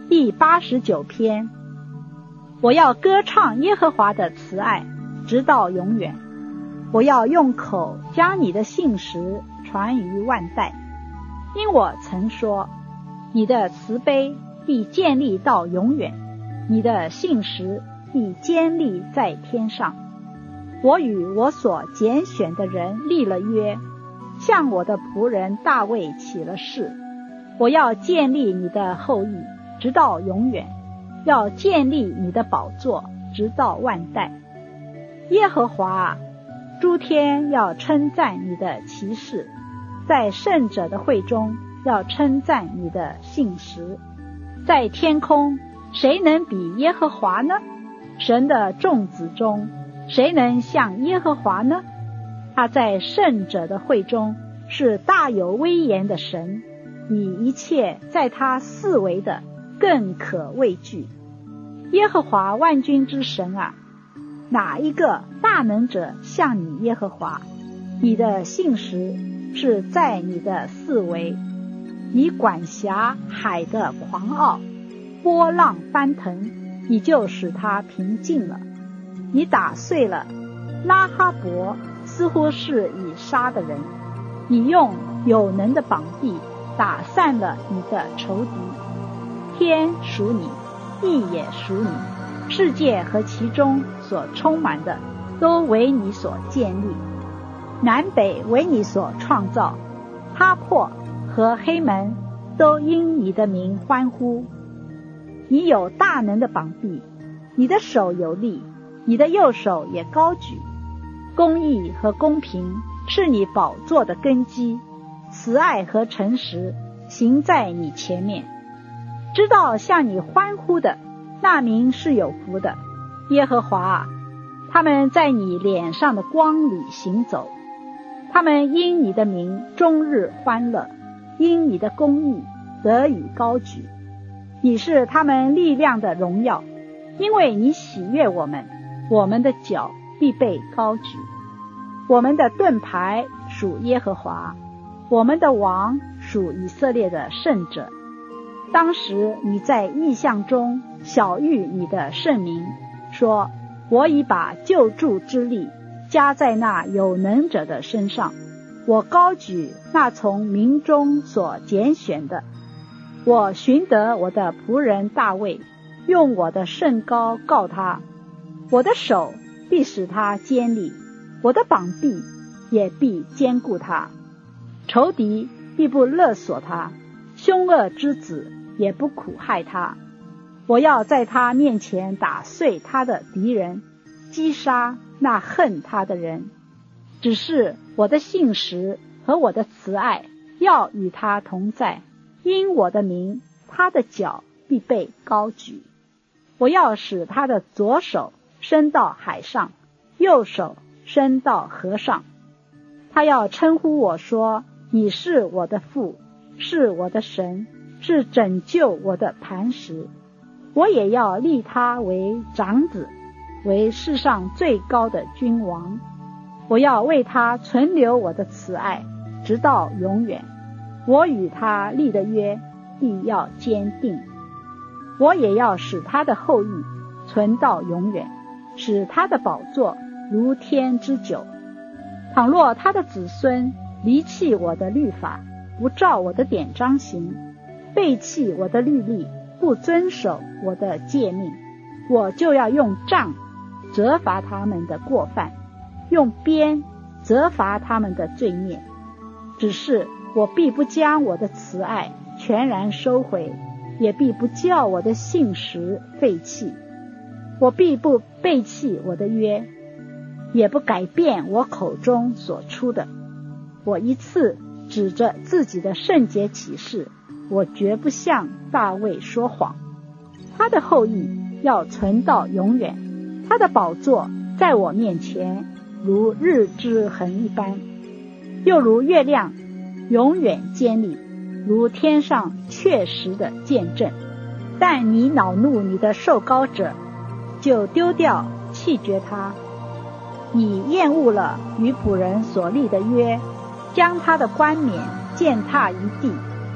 第89篇。我要歌唱耶和华的慈爱，直到永远。我要用口将你的信实传于万代，因我曾说，你的慈悲必建立到永远，你的信实必坚立在天上。我与我所拣选的人立了约，向我的仆人大卫起了誓，我要建立你的后裔直到永远，要建立你的宝座直到万代。耶和华啊，诸天要称赞你的奇事，在圣者的会中要称赞你的信实。在天空，谁能比耶和华呢？神的众子中，谁能像耶和华呢？他在圣者的会中是大有威严的神，比一切在他四围的更可畏惧。耶和华万军之神啊，哪一个大能者像你耶和华？你的信实是在你的四围，你管辖海的狂傲，波浪翻腾，你就使它平静了。你打碎了拉哈伯似乎是以杀的人，你用有能的膀臂打散了你的仇敌。天属你，地也属你，世界和其中所充满的都为你所建立，南北为你所创造，哈珀和黑门都因你的名欢呼。你有大能的膀臂，你的手有力，你的右手也高举。公义和公平是你宝座的根基，慈爱和诚实行在你前面。知道向你欢呼的，那民是有福的。耶和华啊，他们在你脸上的光里行走，他们因你的名终日欢乐，因你的公义得以高举。你是他们力量的荣耀，因为你喜悦我们，我们的脚必被高举。我们的盾牌属耶和华，我们的王属以色列的圣者。当时你在异象中晓谕你的圣名，说，我已把救助之力加在那有能者的身上，我高举那从民中所拣选的。我寻得我的仆人大卫，用我的圣膏告他，我的手必使他坚立，我的膀臂也必坚固他。仇敌必不勒索他，凶恶之子也不苦害他。我要在他面前打碎他的敌人，击杀那恨他的人。只是我的信实和我的慈爱要与他同在，因我的名，他的脚必被高举。我要使他的左手伸到海上，右手伸到河上。他要称呼我说，你是我的父，是我的神，是拯救我的磐石。我也要立他为长子，为世上最高的君王。我要为他存留我的慈爱，直到永远。我与他立的约必要坚定。我也要使他的后裔存到永远，使他的宝座如天之久。倘若他的子孙离弃我的律法，不照我的典章行，背弃我的律例，不遵守我的诫命，我就要用杖责罚他们的过犯，用鞭责罚他们的罪孽。只是我必不将我的慈爱全然收回，也必不叫我的信实废弃。我必不背弃我的约，也不改变我口中所出的。我一次指着自己的圣洁起誓，我绝不向大卫说谎。他的后裔要存到永远，他的宝座在我面前如日之恒一般，又如月亮永远坚立，如天上确实的见证。但你恼怒你的受膏者，就丢掉弃绝他。你厌恶了与仆人所立的约，将他的冠冕践踏一地。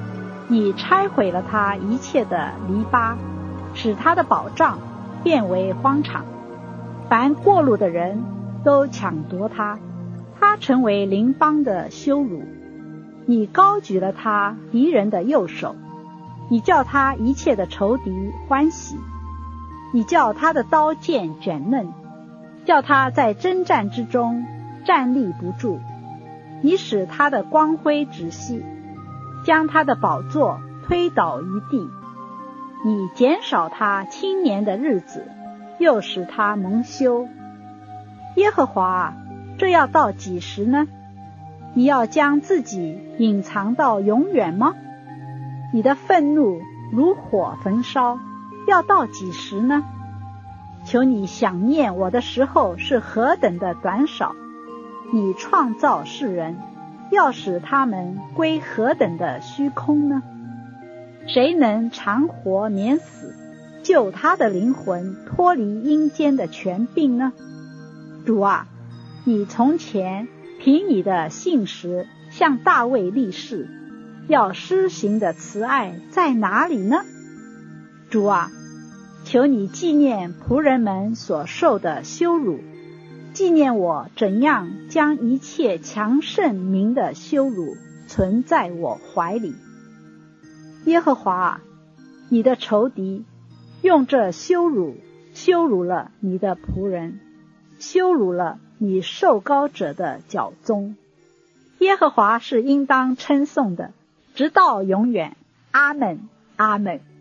你拆毁了他一切的篱笆，使他的保障变为荒场。凡过路的人都抢夺他，他成为邻邦的羞辱。你高举了他敌人的右手，你叫他一切的仇敌欢喜。你叫他的刀剑卷嫩，叫他在征战之中站立不住。你使他的光辉止息，将他的宝座推倒于地。你减少他青年的日子，又使他蒙羞。耶和华啊，这要到几时呢？你要将自己隐藏到永远吗？你的愤怒如火焚烧，要到几时呢？求你想念我的时候是何等的短少，你创造世人，要使他们归何等的虚空呢？谁能长活免死，救他的灵魂脱离阴间的权柄呢？主啊，你从前凭你的信实向大卫立誓，要施行的慈爱在哪里呢？主啊，求你纪念仆人们所受的羞辱，纪念我怎样将一切强盛民的羞辱存在我怀里。耶和华啊，你的仇敌用这羞辱羞辱了你的仆人，羞辱了你受膏者的脚踪。耶和华是应当称颂的，直到永远。阿们，阿们。